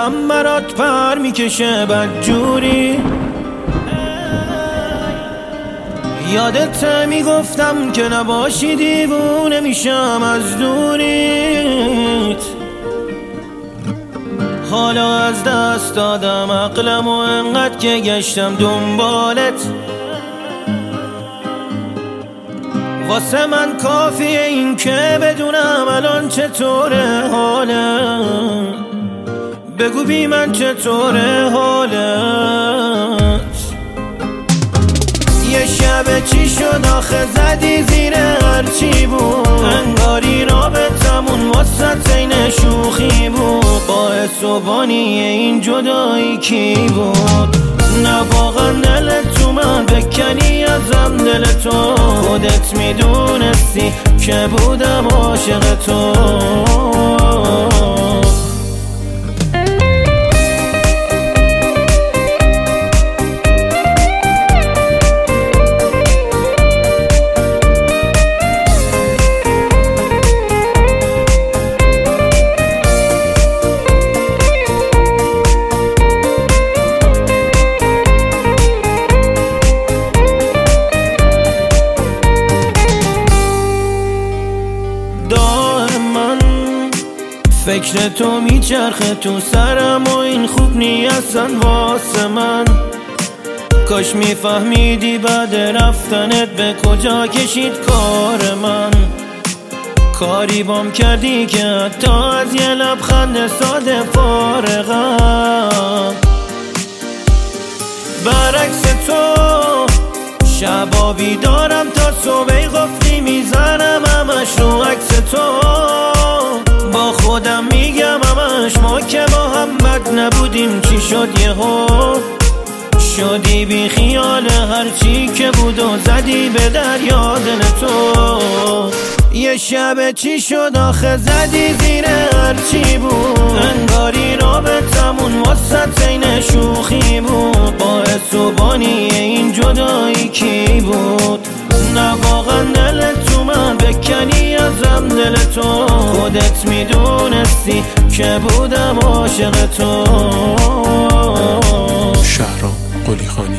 دلم برات پر میکشه بدجوری. یادت میگفتم که نباشی دیوونه میشم از دوریت. حالا از دست دادم عقلم و انقدر که گشتم دنبالت. واسه من کافیه این که بدونم الان چطوره حالت. بگو بی من چطوره حالت. یه شب چی شد آخه زدی زیر هرچی بود. انگاری رابطمون واسه این شوخی بود. باعث و بانی این جدایی کی بود؟ نه واقعا دلت اومد بکنی ازم دل تو. خودت میدونستی که بودم عاشق تو. فکر تو میچرخه تو سرم و این خوب نیستن واسه من. کاش میفهمیدی بعد رفتنت به کجا کشید کار من. کاری بام کردی که حتی از یه لبخند ساده فارغم. برعکس تو شبا بیدارم تا صبح قفلی میزنم همش رو عکس تو. با خودم میگم همش ما که با هم بد نبودیم. چی شد یهو شدی بی خیال هرچی که بود و زدی به دریا دل تو. یه شب چی شد آخه زدی زیر هرچی بود. انگاری رابطمون واسه این شوخی بود. باعث و بانی این جدایی کی بود؟ نه واقعا دلت اومد بکنی ازم دل تو. خودت میدونستی که بودم عاشق تو. شهرام قلیخانی.